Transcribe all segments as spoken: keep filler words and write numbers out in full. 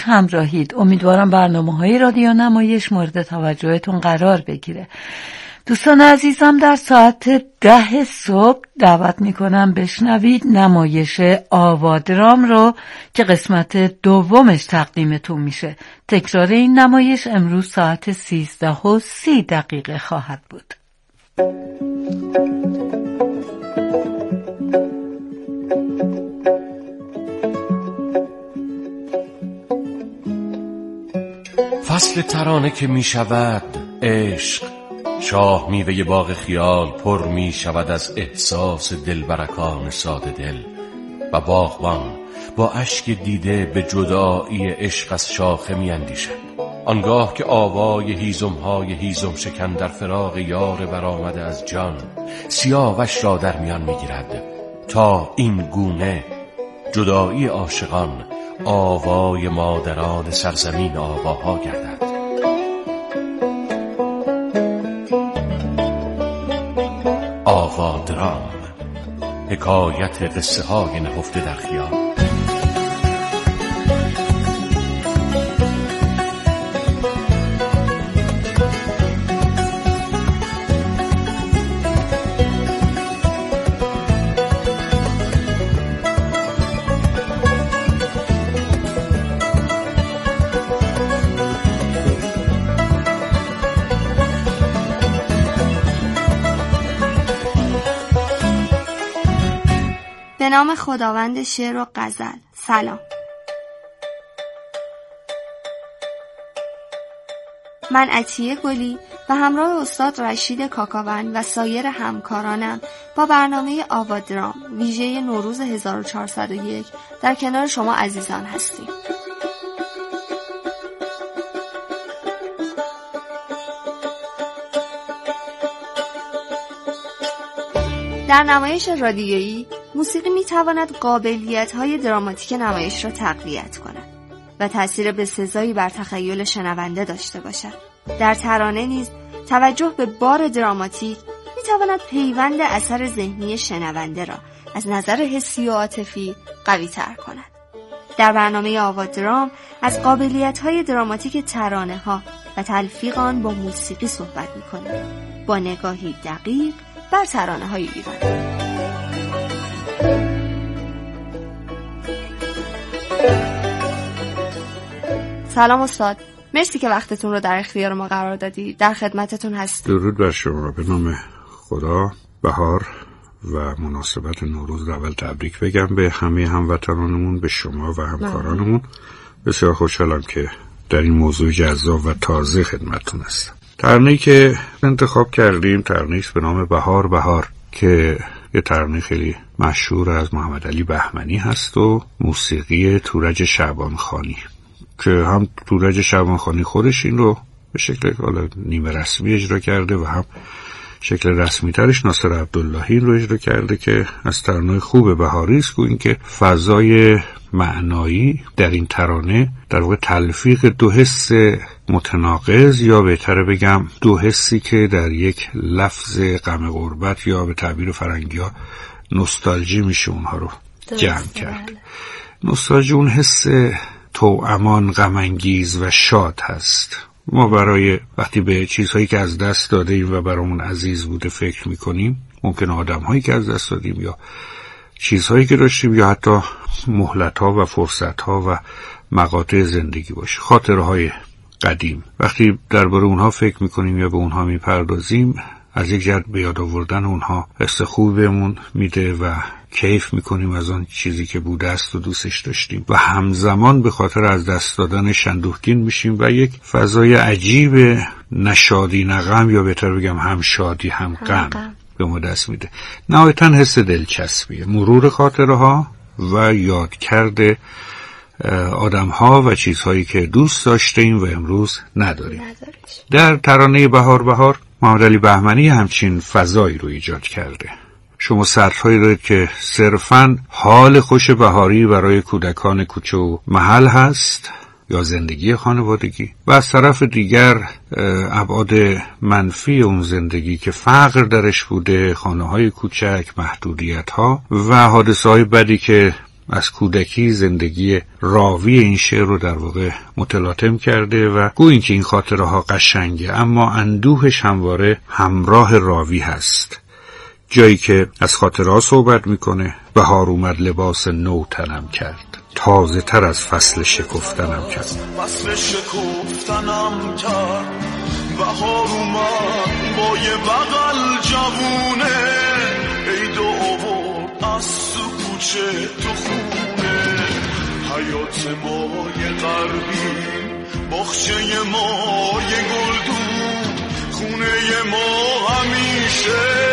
خوش همراهید. امیدوارم برنامه‌های رادیو نمایش مورد توجهتون قرار بگیره. دوستان عزیزم، در ساعت ده صبح دعوت میکنم بشنوید نمایش آوادرام رو که قسمت دومش تقدیمتون میشه. تکرار این نمایش امروز ساعت سیزده و سی دقیقه خواهد بود. فصل ترانه که می شود عشق، شاه میوه باغ خیال پر می شود از احساس دلبرکان ساده دل، و باغبان با اشک دیده به جدایی عشق از شاخه می اندیشد. آنگاه که آوای هیزم‌های هیزم شکن در فراق یار برآمده از جان سیاوش را در میان می گیرد، تا این گونه جدایی عاشقان آوای مادران سرزمین آواها گردد. آوادرام، حکایت قصه های نهفته در خیال. به نام خداوند شعر و غزل. سلام. من عطیه گلی و همراه استاد رشید کاکاون و سایر همکارانم با برنامه آوادرام ویژه نوروز هزار و چهارصد و یک در کنار شما عزیزان هستیم. در نمایش رادیویی موسیقی میتواند قابلیت‌های دراماتیک نمایش را تقویت کند و تأثیر بسزایی بر تخیل شنونده داشته باشد. در ترانه نیز توجه به بار دراماتیک میتواند پیوند اثر ذهنی شنونده را از نظر حسی و عاطفی قوی تر کند. در برنامه آوادرام از قابلیت‌های دراماتیک ترانه‌ها و تلفیق آن با موسیقی صحبت می‌کنیم، با نگاهی دقیق بر ترانه‌های ایرانی. سلام استاد، مرسی که وقتتون رو در اختیار ما قرار دادی. در خدمتتون هستیم. درود بر شما. به نام خدا بهار و مناسبت نوروز اول تبریک بگم به همه هموطنانمون، به شما و همکارانمون. بسیار خوشحالم که در این موضوع جذاب و تازه خدمتتون هستم. ترانه‌ای که انتخاب کردیم ترانه‌ای به نام بهار بهار که یه ترانه خیلی مشهور از محمد علی بهمنی هست و موسیقی تورج شعبانخانی که هم تورج شعبانخانی خودش این رو به شکل نیمه رسمی اجرا کرده و هم شکل رسمی ترش ناصر عبداللهی رو اجرا کرده که از ترانه خوب بهاری است. این که فضای معنایی در این ترانه در واقع تلفیق دو حس متناقض، یا بهتره بگم دو حسی که در یک لفظ غم غربت یا به تعبیر فرنگی‌ها نوستالژی میشه اونها رو جمع کرد. نوستالژی اون حس توامان، غم انگیز و شاد هست. ما برای وقتی به چیزهایی که از دست داده ایم و برامون عزیز بوده فکر میکنیم، ممکنه آدم‌هایی که از دست دادیم یا چیزهایی که داشتیم یا حتی مهلت‌ها و فرصت‌ها و مقاطع زندگی باشه، خاطرهای قدیم. وقتی درباره اونها فکر میکنیم یا به اونها میپردازیم، از یک جهت به یاد آوردن اونها حس خوب بهمون میده و کیف میکنیم از آن چیزی که بوده است و دوستش داشتیم، و همزمان به خاطر از دست دادن اندوهگین میشیم و یک فضای عجیب نشادی نغم، یا بهتر بگم هم شادی هم غم به ما دست میده. نهایتاً حس دلچسبیه، مرور خاطره ها و یادکرد آدم ها و چیزهایی که دوست داشتیم و امروز نداریم. در ترانه بهار بهار محمد علی بهمنی همچین فضایی رو ایجاد کرده. شما سطرهایی دارید که صرفاً حال خوش بهاری برای کودکان کوچه و محل هست یا زندگی خانوادگی، و از طرف دیگر ابعاد منفی اون زندگی که فقر درش بوده، خانه‌های کوچک، محدودیت‌ها و حادثه‌های بدی که از کودکی زندگی راوی این شعر رو در واقع متلاطم کرده و گویی که این خاطره ها قشنگه، اما اندوهش همواره همراه راوی هست. جایی که از خاطرها صحبت میکنه، بهار اومد لباس نو تنم کرد، تازه تر از فصل شکفتنم کرد. فصل شکفتنم کرد، بهار اومد با یه بغل جوونه، عید آورد از تو کوچه تو خونه، حیات ما یه غربی، باغچه ما یه گلدون، خونه ما همیشه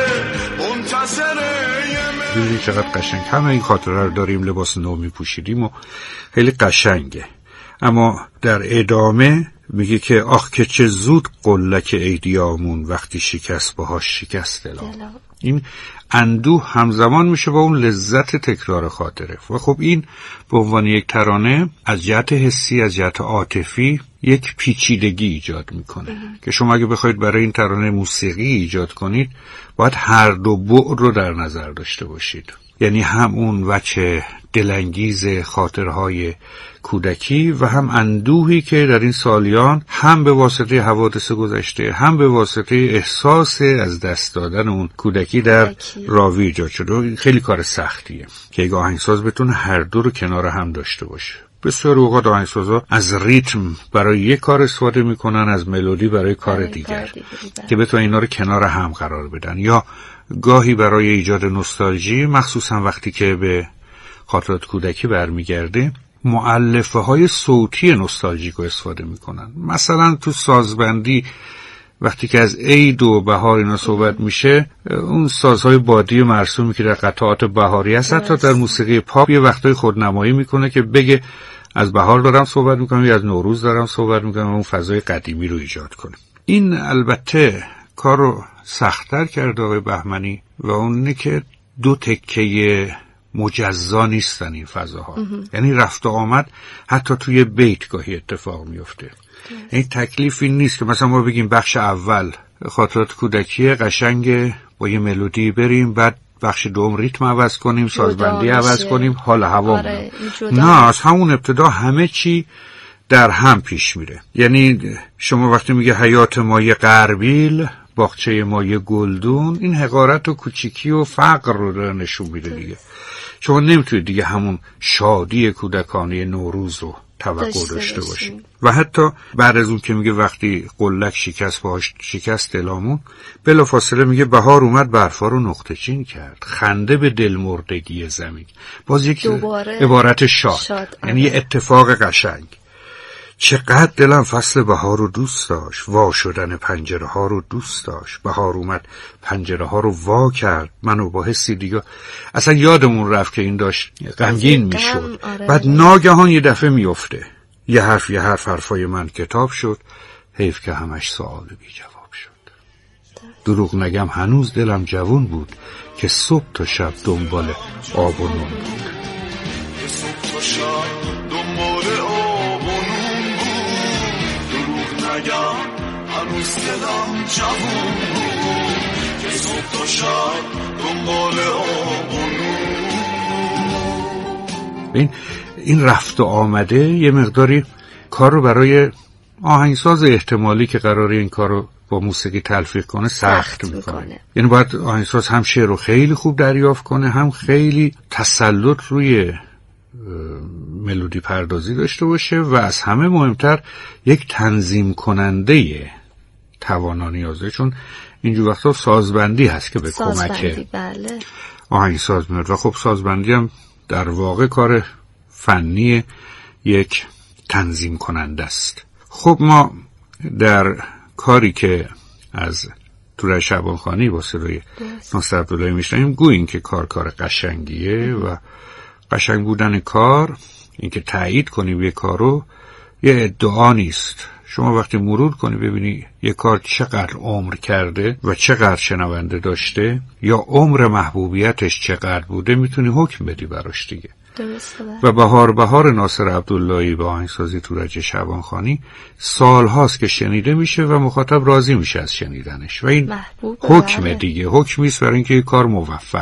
منتظره یه ببینید چقدر قشنگ. همه این خاطره رو داریم، لباس نو میپوشیدیم و خیلی قشنگه. اما در ادامه میگه که آخ که چه زود قلک ایدیامون وقتی شکست باهاش شکست دلم. این اندوه همزمان میشه با اون لذت تکرار خاطره و خب این به عنوان یک ترانه از جهت حسی، از جهت عاطفی یک پیچیدگی ایجاد میکنه که شما اگه بخواید برای این ترانه موسیقی ایجاد کنید باید هر دو بعد رو در نظر داشته باشید. یعنی هم اون وجه دلانگیز خاطرهای کودکی و هم اندوهی که در این سالیان هم به واسطه حوادث گذشته هم به واسطه احساس از دست دادن اون کودکی در راوی ایجاد شده. خیلی کار سختیه که یک آهنگساز بتونه هر دو رو کنار هم داشته باشه. بسیار اوقات آهنگسازا از ریتم برای یک کار استفاده میکنن، از ملودی برای کار دیگر که بتونن اینا رو کنار هم قرار بدن، یا گاهی برای ایجاد نوستالژی، مخصوصا وقتی که به خاطرات کودکی برمیگرده، مؤلفه های صوتی نوستالژیک رو استفاده میکنن. مثلا تو سازبندی وقتی که از عید و بهار اینا صحبت میشه، اون سازهای بادی مرسومی که در قطعات بهاری هست حتی در موسیقی پاپ یه وقتای خودنمایی میکنه که بگه از بهار دارم صحبت میکنم یا از نوروز دارم صحبت میکنم، اون فضای قدیمی رو ایجاد کنه. این البته کار رو سخت‌تر کرده آقای بهمنی و اونه که دو تکه مجزا نیستن این فضاها. یعنی رفت و آمد حتی توی بیت گاهی اتفاق میفته. این تکلیفی نیست که مثلا ما بگیم بخش اول خاطرات کودکی قشنگ با یه ملودی بریم، بعد بخش دوم ریتم عوض کنیم، سازبندی عوض کنیم، حال هوا. آره، نه، از همون ابتدا همه چی در هم پیش میره. یعنی شما وقتی میگه حیات ما یه غربیل، باغچه ما یه گلدون، این حقارت و کوچیکی و فقر رو نشون میده دیگه. شما نمیتونید دیگه همون شادی کودکانه نوروز رو توقع داشته باشید. و حتی بعد از اون که میگه وقتی قلک شکست باهاش شکست دلامون، بلافاصله میگه بهار اومد برفا رو نقطه چین کرد، خنده به دل مردگی زمین. باز یک عبارت شاد, شاد. یعنی یه اتفاق قشنگ. چقدر دلم فصل بهار رو دوست داشت، وا شدن پنجره ها رو دوست داشت، بهار اومد پنجره ها رو وا کرد، منو با حسی دیگه اصلا یادمون رفت که این داشت غمگین میشد. آره. بعد ناگهان یه دفعه میفته، یه حرف یه حرف حرفای من کتاب شد، حیف که همش سوال بی جواب شد. دروغ نگم هنوز دلم جوون بود که صبح تا شب دنبال آب و نون بود. صبح تا شب دنبال آب و نون بود، دروغ نگم هنوز دلم جوون بود که صبح تا شب دنبال آب و نون. این این رفت و آمده یه مقداری کار رو برای آهنگساز احتمالی که قراره این کار رو با موسیقی تلفیق کنه سخت میکنه. یعنی باید آهنگساز هم شعر رو خیلی خوب دریافت کنه، هم خیلی تسلط روی ملودی پردازی داشته باشه و از همه مهمتر یک تنظیم کننده توانا نیازه، چون اینجور وقتا سازبندی هست که به کمک بله. آهنگساز میاد و خب سازبندی هم در واقع کار فنی یک تنظیم کننده است. خب ما در کاری که از تورج شعبانخانی با صدای ناصر عبداللهی میشنیم گوییم که کار کار قشنگیه و قشنگ بودن کار، اینکه تایید کنی یه کارو یه ادعا نیست. شما وقتی مرور کنی ببینی یه کار چقدر عمر کرده و چقدر شنونده داشته یا عمر محبوبیتش چقدر بوده میتونی حکم بدی براش دیگه. و بهار بهار ناصر عبداللهی با آهنگسازی تورج شعبانخانی سال هاست که شنیده میشه و مخاطب راضی میشه از شنیدنش و این حکم دیگه، حکمیست برای اینکه یه کار موفق بوده.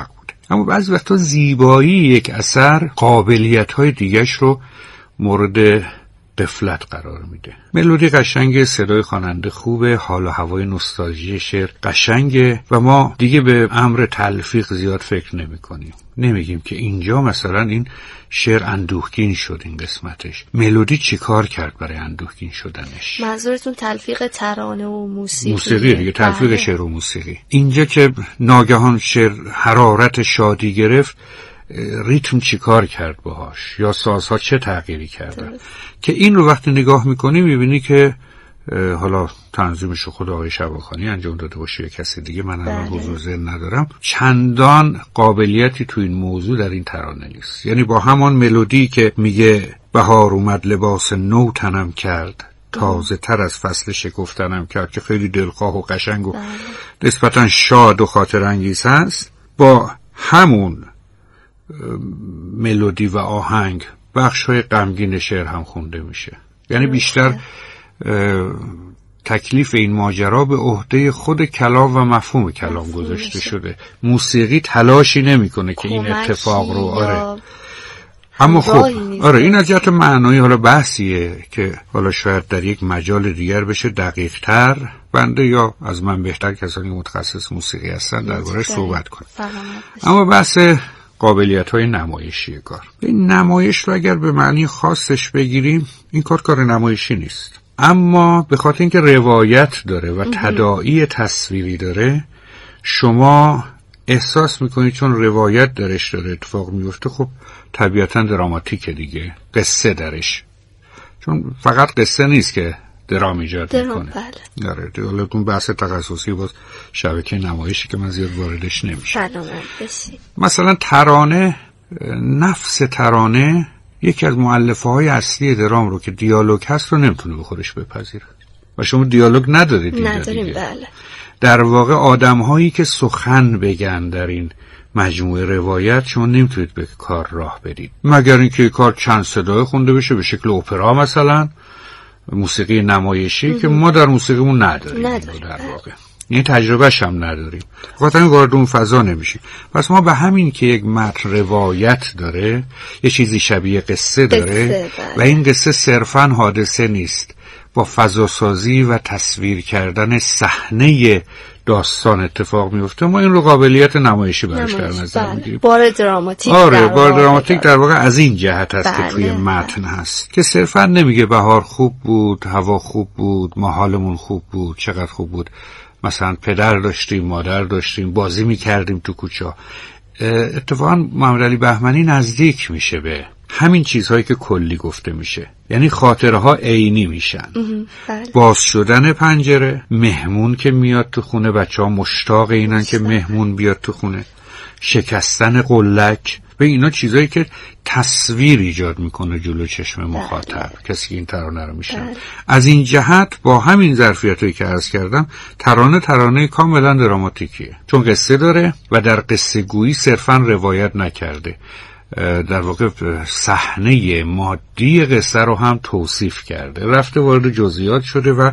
اما بعضی وقتا زیبایی یک اثر قابلیت‌های دیگرش رو مورد غفلت قرار میده. ملودی قشنگ، صدای خواننده خوبه، حال و هوای نوستالژی شعر قشنگه و ما دیگه به امر تلفیق زیاد فکر نمی کنیم. نمیگیم که اینجا مثلا این شعر اندوهگین شد، این قسمتش ملودی چی کار کرد برای اندوهگین شدنش. منظورتون تلفیق ترانه و موسیقی؟ موسیقی دیگه، تلفیق بله. شعر و موسیقی. اینجا که ناگهان شعر حرارت شادی گرفت، ریتم چی کار کرد باهاش یا سازها چه تغییری کردن که این رو وقتی نگاه میکنی میبینی که حالا تنظیمش خود آقای شواخانی انجام داده باشه یا کسی دیگه، من الان حضور ذهن ندارم، چندان قابلیتی تو این موضوع در این ترانه نیست. یعنی با همان ملودی که میگه بهار اومد لباس نو تنم کرد، تازه تر از فصل شکفتنم کرد، که خیلی دلخواه و قشنگ و نسبتا شاد و خاطر انگیز هست، با همون ملودی و آهنگ بخش‌های غمگین شعر هم خونده میشه. یعنی بیشتر تکلیف این ماجرا به عهده خود کلام و مفهوم کلام گذاشته شده. موسیقی تلاشی نمیکنه که این اتفاق رو آره اما خب آره این از جهت معنایی حالا بحثیه که حالا شاید در یک مجال دیگر بشه دقیق تر بنده یا از من بهتر کسانی متخصص موسیقی هستن درباره‌اش صحبت کنه. اما بحث قابلیت‌های نمایشی کار، این نمایش رو اگر به معنی خاصش بگیریم این کار کار نمایشی نیست، اما به خاطر اینکه روایت داره و تداعی تصویری داره شما احساس میکنید چون روایت درش داره اتفاق میفته، خب طبیعتا دراماتیکه دیگه، قصه درش، چون فقط قصه نیست که درام ایجاد درام میکنه. بله. آره دیگه اون بحث تخصصی باز شبکه نمایشی که من زیاد واردش نمیشم. مثلا ترانه، نفس ترانه یکی از مؤلفه های اصلی درام رو که دیالوگ هست رو نمیتونه به خودش بپذیره و شما دیالوگ ندارید دیگه. نداریم بله. در واقع آدم هایی که سخن بگن در این مجموعه روایت شما نمیتونید به کار راه برید مگر اینکه کار چند صدای خونده بشه به شکل اپرا، مثلا موسیقی نمایشی که ما در موسیقیمون نداریم, نداریم. در واقع این تجربهش هم نداریم، خاطر این وارد اون فضا نمیشیم. پس ما به همین که یک متن روایت داره، یه چیزی شبیه قصه داره قصه و این قصه صرفاً حادثه نیست، با فضاسازی و تصویر کردن صحنه داستان اتفاق میفته، ما این رو قابلیت نمایشی براش در نظر میگیریم. بار دراماتیک آره بار دراماتیک در واقع از این جهت هست بله. که توی متن هست که صرفاً نمیگه بهار خوب بود، هوا خوب بود، ما حالمون خوب بود، چقدر خوب بود، مثلا پدر داشتیم، مادر داشتیم، بازی میکردیم تو کوچه. اتفاقا محمد علی بهمنی نزدیک میشه به همین چیزهایی که کلی گفته میشه، یعنی خاطره ها عینی میشن. باز شدن پنجره، مهمون که میاد تو خونه، بچه ها مشتاق اینن که مهمون بیاد تو خونه، شکستن قلک، به اینا چیزایی که تصویر ایجاد میکنه جلو چشم مخاطب، کسی که این ترانه رو میشن. از این جهت با همین ظرفیتایی که عرض کردم ترانه ترانه کاملا دراماتیکیه، چون قصه داره و در قصه گویی صرفا روایت نکرده، در واقع صحنه مادی قصه رو هم توصیف کرده، رفته وارد جزئیات شده و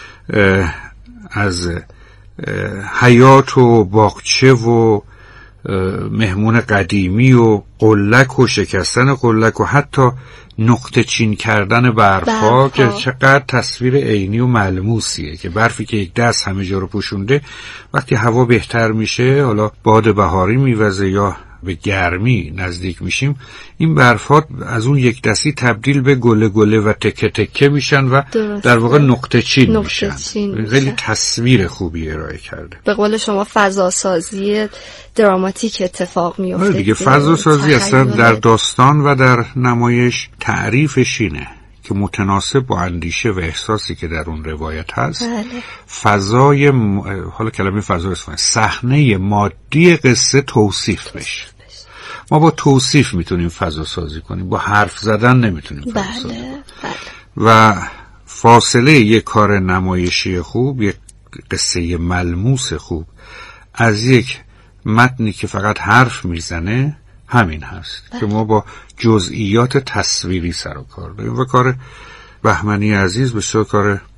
از حیات و باغچه و مهمون قدیمی و قلک و شکستن قلک و حتی نقطه چین کردن برفا که چقدر تصویر عینی و ملموسیه که برفی که یک دست همه جا رو پوشونده وقتی هوا بهتر میشه، حالا باد بهاری میوزه یا به گرمی نزدیک میشیم، این برفات از اون یک دستی تبدیل به گله گله و تکه تکه میشن و درسته. در واقع نقطه چین نقطه میشن. چین خیلی میشن. تصویر خوبی ارائه کرده. به قول شما فضا سازی دراماتیک اتفاق میفته دیگه. فضا سازی اصلا در داستان و در نمایش تعریفش اینه که متناسب با اندیشه و احساسی که در اون روایت هست بله. فضای م... حالا کلمه فضا اسمه صحنه مادی قصه توصیف بشه. ما با توصیف میتونیم فضا سازی کنیم، با حرف زدن نمیتونیم فضا بله. سازی کنیم بله. و فاصله یک کار نمایشی خوب، یک قصه ملموس خوب از یک متنی که فقط حرف میزنه همین هست بله. که ما با جزئیات تصویری سر و کار داریم و کار بهمنی عزیز بسیار کار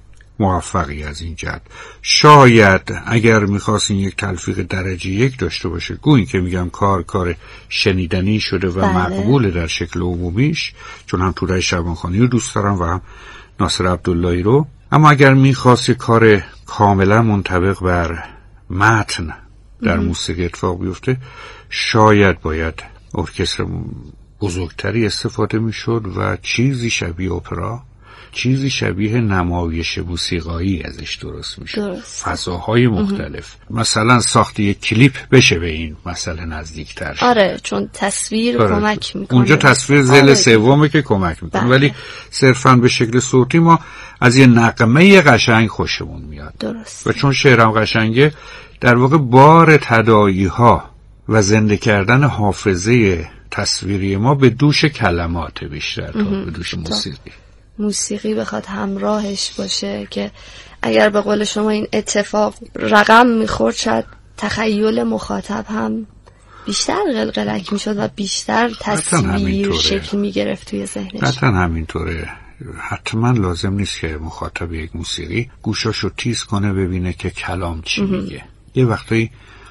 موفقی از این جهت. شاید اگر میخواستین یک تلفیق درجه یک داشته باشه، گویی که میگم کار کار شنیدنی شده و بله. مقبوله در شکل عمومیش، چون هم توده شعبانخانی رو دوست دارم و هم ناصر عبداللهی رو، اما اگر میخواست یک کار کاملا منطبق بر متن در موسیقی اتفاق بیفته، شاید باید ارکستر بزرگتری استفاده میشد و چیزی شبیه اپرا، چیزی شبیه نمایش موسیقایی ازش درست میشه، فضاهای مختلف. مثلا ساخت یک کلیپ بشه به این مسئله نزدیکتر شد. آره، چون تصویر آره. کمک میکنه. اونجا تصویر ذیل آره. سومه که کمک میکنه، ولی صرفا به شکل صوتی ما از یه نغمه قشنگ خوشمون میاد. درست. و چون شعرم قشنگه، در واقع بار تداعی ها و زنده کردن حافظه تصویری ما به دوش کلمات بیشتر تا به دوش موسیقی. موسیقی بخواد همراهش باشه که اگر به قول شما این اتفاق رقم میخورد، شاید تخیل مخاطب هم بیشتر قلقلک میشد و بیشتر تصویر شکل میگرفت توی ذهنش. حتما همینطوره. حتما لازم نیست که مخاطب یک موسیقی گوشاشو تیز کنه ببینه که کلام چی میگه. یه وقتی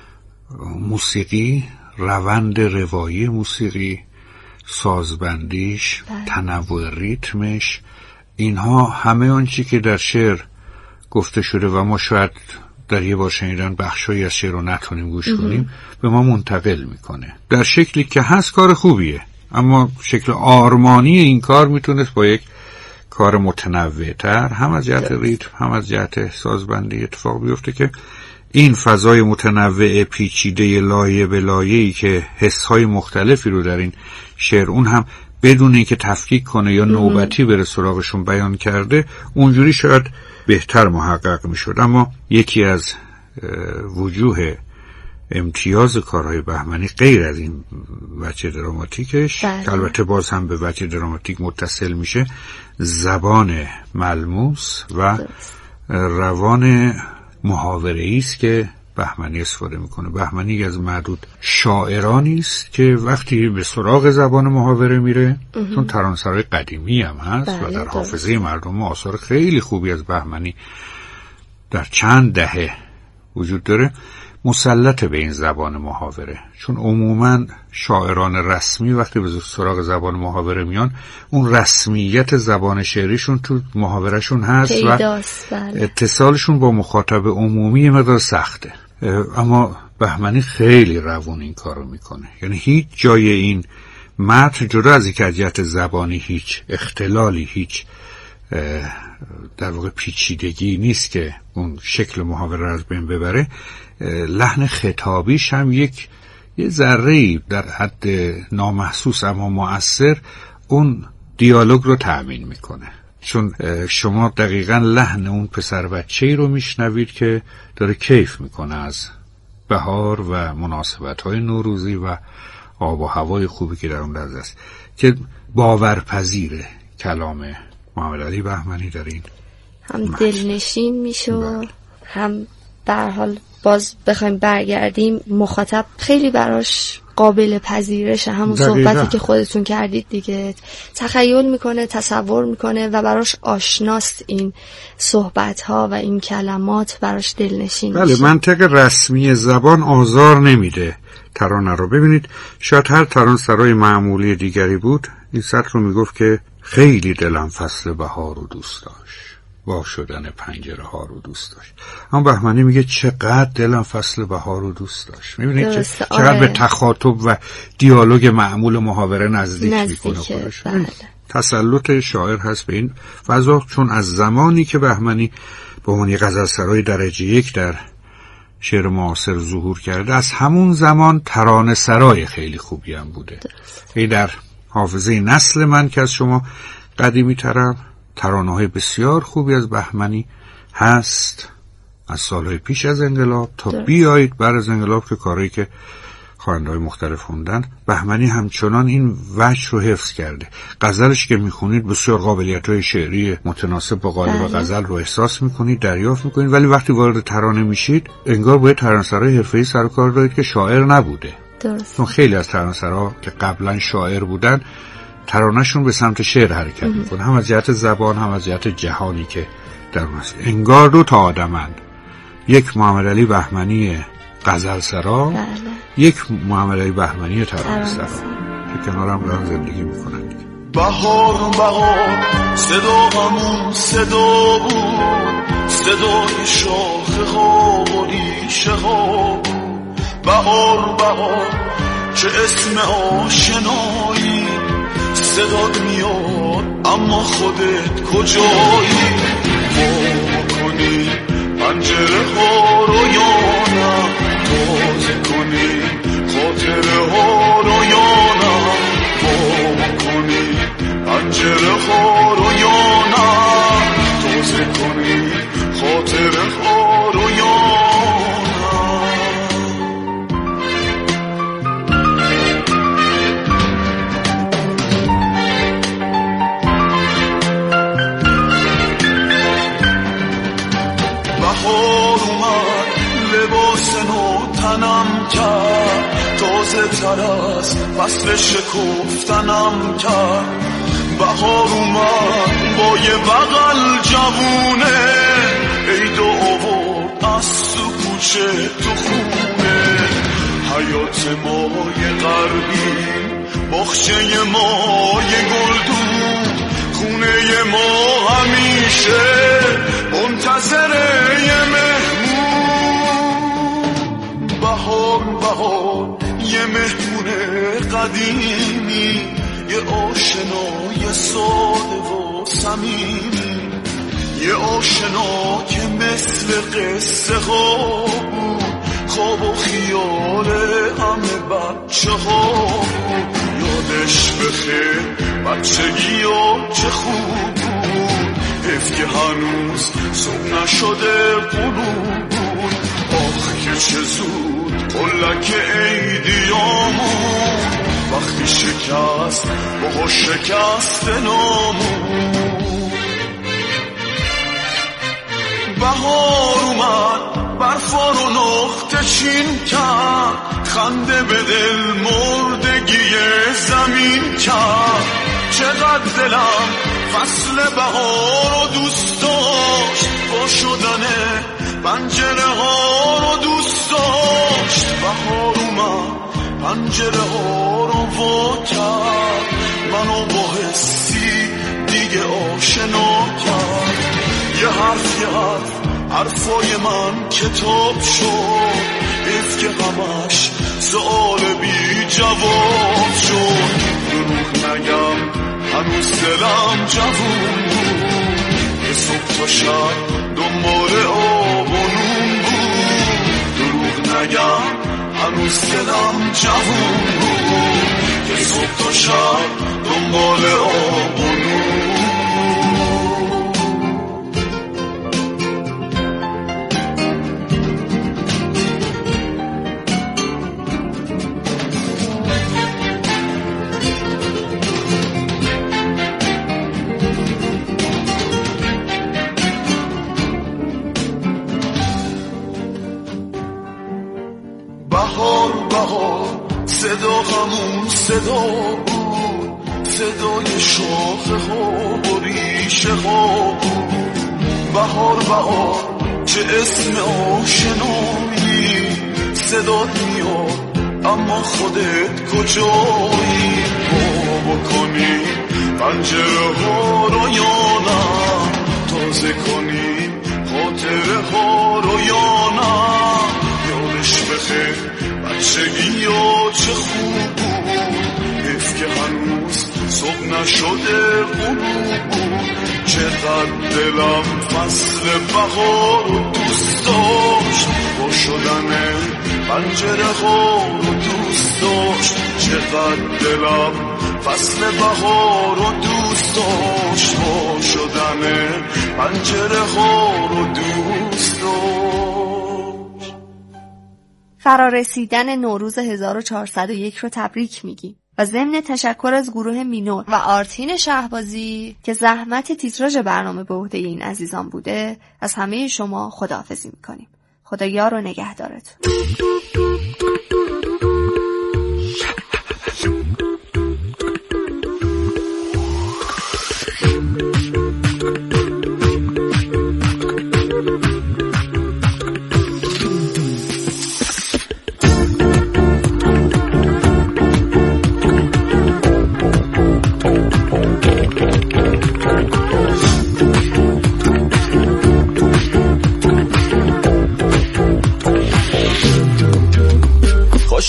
موسیقی، روند روایی موسیقی، سازبندیش، بله. تنوع ریتمش، اینها همه آنچه که در شعر گفته شده و ما شاید در یه بار شنیدن بخشایی از شعر رو نتونیم گوش کنیم، به ما منتقل میکنه. در شکلی که هست کار خوبیه، اما شکل آرمانی این کار میتونست با یک کار متنوع‌تر، هم از جهت ریتم هم از جهت سازبندی اتفاق بیفته که این فضای متنوع پیچیده لایه به لایه‌ای که حس‌های مختلفی رو در این شعر اون هم بدون اینکه تفکیک کنه یا نوبتی بره سراغشون بیان کرده، اونجوری شاید بهتر محقق میشد. اما یکی از وجوه امتیاز کارهای بهمنی غیر از این وجه دراماتیکش که البته باز هم به وجه دراماتیک متصل میشه، زبان ملموس و روان محاوره‌ای است که بهمنی استفاده میکنه. بهمنی از معدود شاعرانی است که وقتی به سراغ زبان محاوره میره، چون ترانه‌سرای قدیمی هم هست بله و در حافظه مردم آثار خیلی خوبی از بهمنی در چند دهه وجود داره، مسلط به این زبان محاوره. چون عموما شاعران رسمی وقتی به سراغ زبان محاوره میان، اون رسمیت زبان شعریشون تو محاورهشون هست و بله. اتصالشون با مخاطب عمومی مقدار سخته. اما بهمنی خیلی روون این کارو میکنه، یعنی هیچ جای این متن جدا از اینکه از جهت زبانی هیچ اختلالی، هیچ در واقع پیچیدگی نیست که اون شکل محاوره از بین ببره، لحن خطابیش هم یک یه ذره‌ای در حد نامحسوس اما مؤثر اون دیالوگ رو تأمین میکنه. چون شما دقیقاً لحن اون پسر بچه‌ای رو میشنوید که داره کیف میکنه از بهار و مناسبت‌های نوروزی و آب و هوای خوبی که در اون دست است، که باورپذیره کلام محمد علی بهمنی در این هم دلنشین میشه و هم به هر حال باز بخوایم برگردیم مخاطب خیلی براش قابل پذیرشه. همون دقیقا. صحبتی که خودتون کردید دیگه، تخیل میکنه، تصور میکنه و براش آشناست این صحبت ها و این کلمات، براش دلنشین بله میشه. منطق رسمی زبان آزار نمیده ترانه رو. ببینید شاید هر تران سرای معمولی دیگری بود این سطر رو میگفت که خیلی دلم فصل بهار رو دوست داشت، وا شدن پنجره ها رو دوست داشت. اما بهمنی میگه چقدر دلم فصل بهار رو دوست داشت. میبینید چقدر آره. به تخاطب و دیالوگ معمول محاوره نزدیک میکنه خودش. بله. تسلط شاعر هست به این فضا، چون از زمانی که بهمنی به عنوان غزلسرای درجه یک در شعر معاصر ظهور کرده، از همون زمان ترانه سرای خیلی خوبی هم بوده. ای در حافظه نسل من که از شما قدیمی ترم، ترانه های بسیار خوبی از بهمنی هست از سالهای پیش از انقلاب تا درست. بیایید بعد از انقلاب که کاری که خواننده‌های مختلف خوندن، بهمنی همچنان این وجه رو حفظ کرده. غزلش که میخونید بسیار قابلیت‌های شعری متناسب با قالب غزل رو احساس میکنید، دریافت میکنید، ولی وقتی وارد ترانه میشید انگار باید ترانه‌سرای حرفه‌ای سر کار دارید که شاعر نبوده. درست. چون خیلی از ترانه‌سرا که قبلا شاعر بودن ترانه‌شون به سمت شعر حرکت میکنه، هم از جهت زبان هم از جهت جهانی که در اون هست. انگار دو تا آدمند، یک محمد علی بهمنی غزل سرا، بله. یک محمد علی بهمنی ترانه سرا که کنار هم دارن زندگی میکنن. بهار بهار صدامون صدا بود، صدای شاخه ها و ریشه ها بود. بهار بهار چه اسم آشنایی، صدات میاد اما خودت کجایی؟ با کنی پنجره ها رو یا نه، تازه کنی خاطره ها رو یا نه، با کنی پنجره ها رو یا نه، تازه کنی خاطره ها رو یا تنم کرد، تازه تر از فصل شکفتنم کرد. بهار اومد با یه بغل جوونه، عید و آورد از تو کوچه تو خونه. حیات ما یه غربی، باغچه ما یه گلدون، خونه ما همیشه منتظر یه مهمون. بهار بهار یه مهمون قدیمی، یه آشنای ساده و صمیمی، یه آشنا که مثل قصه ها بود، خواب و خیال همه بچه ها بود. یادش بخیر بچگی ها چه خوب بود، حیف که هنوز صبح نشده غروب بود. آخ که چه زود قلک عیدیامون، وقتی شکست با شکست نامون. بهار اومد برفا رو نقطه چین کرد، خنده به دل مردگی زمین کرد. چقدر دلم فصل بهار رو دوست داشت، با شدن پنجره ها رو دوست داشت. بهار اومد پنجره ها رو وا کرد، منو با حسی دیگه آشنا کرد. یه حرف یه حرف حرفای من کتاب شد، حیف که همش سؤال بی جواب شد. دروغ نگم هنوز دلم جوون بود، یه صبح تا شب دنبال آب و نون بود. دروغ نگم هنوز دلم جوون بود، یه صبح تا شب دنبال آب و نون. بهار بهار صدا همون صدا بود، صدای شاخه ها و ریشه ها بود. بهار بهار چه اسم آشنایی، صدات میاد اما خودت کجایی؟ با بکنی پنجره ها رو یا نه، تازه کنی خاطره ها رو یا نه. یادش بخیر بچگی ها چه خوب بود، حیف که هنوز صبح نشده غروب بود. چقدر دلم فصل بهار رو دوست داشت، با شدن پنجره ها رو دوست داشت. چقدر دلم فصل بهار رو دوست داشت، با شدن پنجره ها رو دوست داشت. فرارسیدن نوروز هزار و چهارصد و یک رو تبریک میگیم و ضمن تشکر از گروه مینور و آرتین شهبازی که زحمت تیتراژ برنامه به عهده این عزیزان بوده، از همه شما خداحافظی میکنیم. خدا یار و نگهدارتون.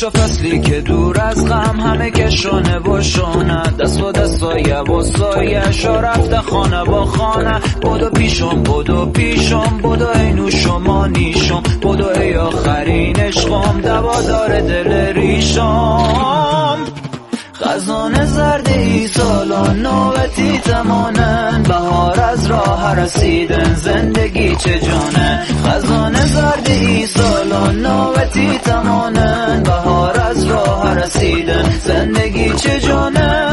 خوش فصلی که دور از غم همه کشانه و شانه، دست و دست سایه و سایه شا رفته خانه با خانه. بودو پیشم بودو پیشم بودو ای نوشم نیشم، بودو ای آخرین عشقم دوادار دل ریشم. خزانه زرد ای سالان نوبتی تمانن، بهار از راه رسیدن زندگی چه جانه. خزانه زرد ای سالان نوبتی تمانن، بهار از راه رسیدن زندگی چه جانه.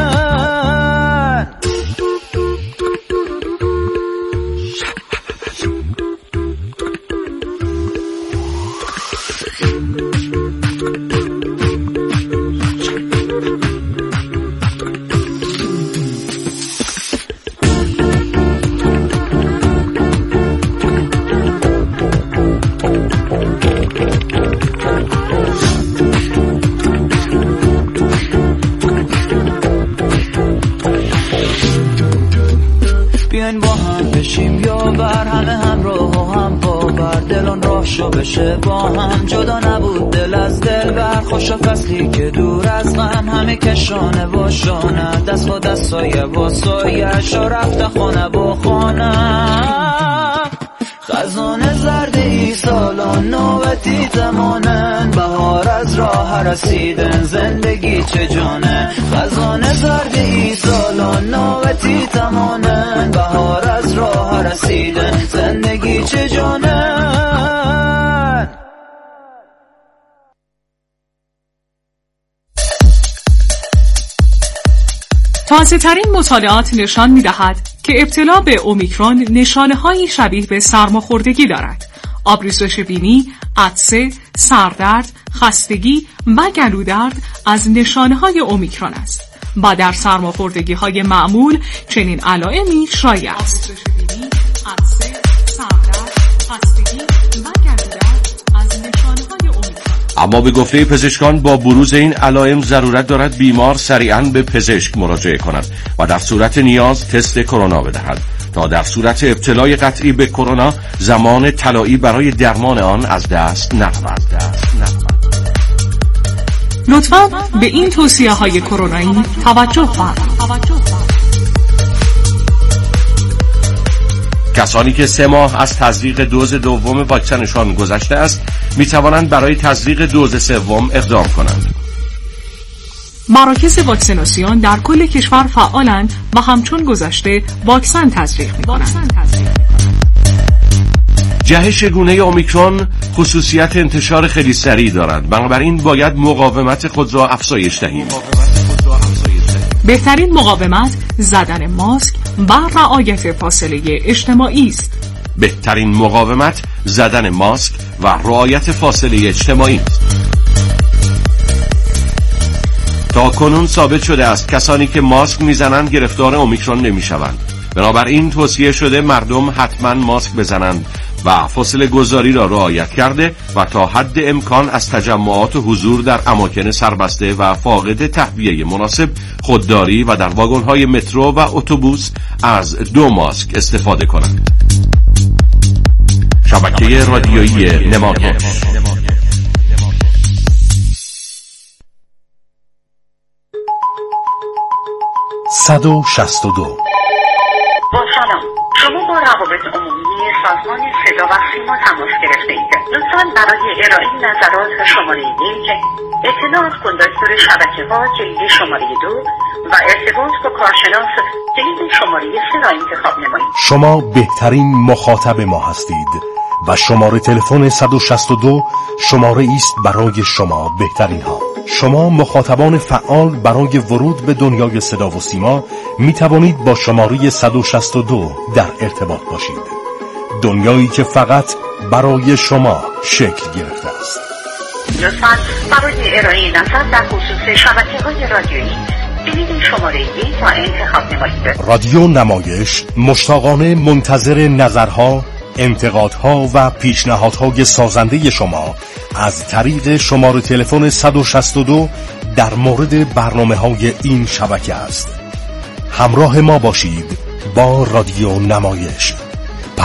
بیاین با هم بشیم یا بر همه همراه و هم باور، دلان راه شو بشه با هم جدا نبود دل از دل بر. خوش فصلی که دور از غم همه کشانه و شانه، دست و دست سایه و سایه شا رفته خانه با خانه. خزانه زرد ای سالان نوبتی تمانن، بهار از راه رسیدن زندگی چه جانه. خزانه زرد ای سالان نوبتی تمانن، بهار از راه رسیدن زندگی چه جانه. تازه ترین مطالعات نشان می دهد که ابتلا به اومیکرون نشانه هایی شبیه به سرماخوردگی دارد. آبریزش بینی، عطسه، سردرد، خستگی و گلودرد از نشانه های اومیکرون است و در سرماخوردگی های معمول چنین علائمی شایع است. آبریزش بینی، عطسه، سردرد، خستگی و گلودرد از نشانه های اومیکرون. اما به گفته پزشکان با بروز این علائم ضرورت دارد بیمار سریعاً به پزشک مراجعه کند و در صورت نیاز تست کرونا بدهد تا در صورت ابتلای قطعی به کرونا زمان طلایی برای درمان آن از دست نرود. لطفاً به این توصیه های کرونایی توجه فرمایید. کسانی که سه ماه از تزریق دوز دوم واکسنشان گذشته است می توانند برای تزریق دوز سوم اقدام کنند. مراکز واکسیناسیون در کل کشور فعالند و همچون گذشته واکسن تزریق می کنند. جهش گونه اومیکرون خصوصیت انتشار خیلی سریع دارد، بنابراین باید مقاومت خود را افزایش دهیم. بهترین مقاومت زدن ماسک و رعایت فاصله اجتماعی است. بهترین مقاومت زدن ماسک و رعایت فاصله اجتماعی است. تا کنون ثابت شده است کسانی که ماسک میزنند گرفتار اومیکرون نمیشوند. بنابراین توصیه شده مردم حتما ماسک بزنند و فاصله گذاری را رعایت کرده و تا حد امکان از تجمعات و حضور در اماکن سربسته و فاقد تهویه مناسب خودداری و در واگن‌های مترو و اتوبوس از دو ماسک استفاده کنند. شبکه رادیویی نمایش. صد و شصت و دو. با سلام، شما با روابط عمومی سازمان صدا و سیما تماس گرفته اید. لطفاً برای ارائه نظرات شماره یک، اطلاع از کندکتور شبکه ها کلید شماره دو و ارتباط با کارشناس کلید شماره سه را انتخاب نمایید. شما بهترین مخاطب ما هستید و شماره تلفن صد و شصت و دو شماره است برای شما بهترین ها. شما مخاطبان فعال برای ورود به دنیای صدا و سیما می توانید با شماره صد و شصت و دو در ارتباط باشید. دنیایی که فقط برای شما شکل گرفته است. لطفاً برای ارائه نظر در خصوص شبکه‌های رادیویی کلید شماره یک را انتخاب نمایید. رادیو نمایش مشتاقانه منتظر نظرها، انتقادها و پیشنهادهای سازنده شما از طریق شماره تلفن صد و شصت و دو در مورد برنامه‌های این شبکه است. همراه ما باشید با رادیو نمایش.